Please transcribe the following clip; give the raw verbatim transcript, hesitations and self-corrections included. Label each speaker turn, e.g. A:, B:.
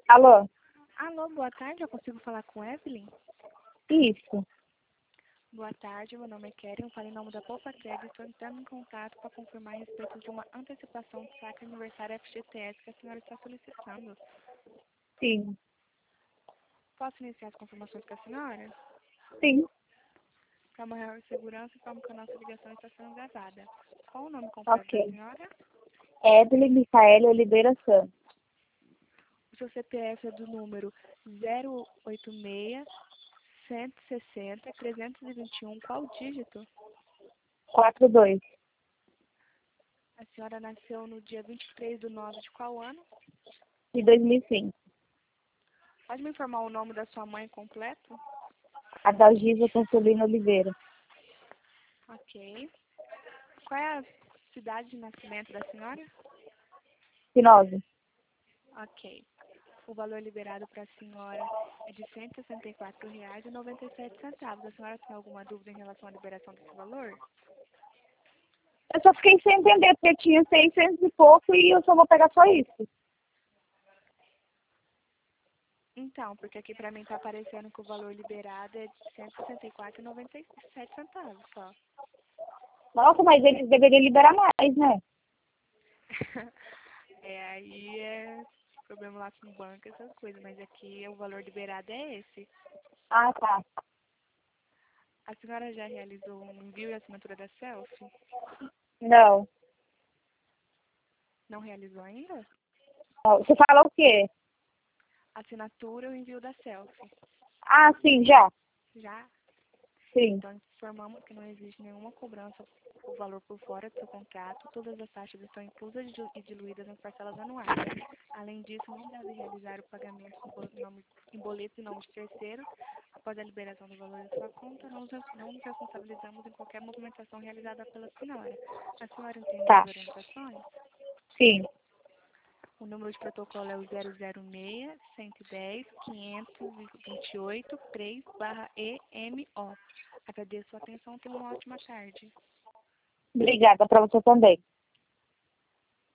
A: Alô?
B: Alô, boa tarde, eu consigo falar com Evelyn?
A: Isso.
B: Boa tarde, meu nome é Keren, eu falo em nome da Poupa Crédito, estou entrando em contato para confirmar a respeito de uma antecipação do saque aniversário F G T S que a senhora está solicitando.
A: Sim.
B: Posso iniciar as confirmações com a senhora?
A: Sim.
B: Para maior segurança, informo que a nossa ligação está sendo gravada. Qual o nome completo da
A: Ok.
B: senhora?
A: Evelyn Micaele Oliveira Santos.
B: O seu C P F é do número zero oito seis, cento e sessenta, trezentos e vinte e um. Qual o dígito?
A: quatro dois.
B: A senhora nasceu no dia vinte e três de nove de qual ano?
A: De dois mil e cinco.
B: Pode me informar o nome da sua mãe completo?
A: Adalgisa Consolino Oliveira.
B: Ok. Qual é a cidade de nascimento da senhora?
A: Sinose.
B: Ok. O valor liberado para a senhora é de cento e sessenta e quatro reais e noventa e sete centavos. A senhora tem alguma dúvida em relação à liberação desse valor?
A: Eu só fiquei sem entender, porque tinha seiscentos e pouco e eu só vou pegar só isso.
B: Então, porque aqui para mim está aparecendo que o valor liberado é de cento e sessenta e quatro reais e noventa e sete centavos só.
A: Nossa, mas eles deveriam liberar mais, né?
B: É, aí é problema lá com o banco, essas coisas, mas aqui o valor liberado é esse.
A: Ah, tá.
B: A senhora já realizou um envio e assinatura da selfie?
A: Não.
B: Não realizou ainda?
A: Não. Você fala o quê?
B: Assinatura e o envio da selfie.
A: Ah, sim, já.
B: Já?
A: Sim.
B: Então, informamos que não existe nenhuma cobrança por valor por fora do seu contrato. Todas as taxas estão inclusas e diluídas nas parcelas anuais. Além disso, não deve realizar o pagamento em boleto em nome de terceiro. Após a liberação do valor da sua conta, não, não nos responsabilizamos em qualquer movimentação realizada pela senhora. A senhora entendeu
A: Tá.
B: as orientações?
A: Sim.
B: O número de protocolo é o zero zero seis, cento e dez, quinhentos e vinte e oito, três barra E M O. Agradeço a atenção, tenha uma ótima tarde.
A: Obrigada para você também.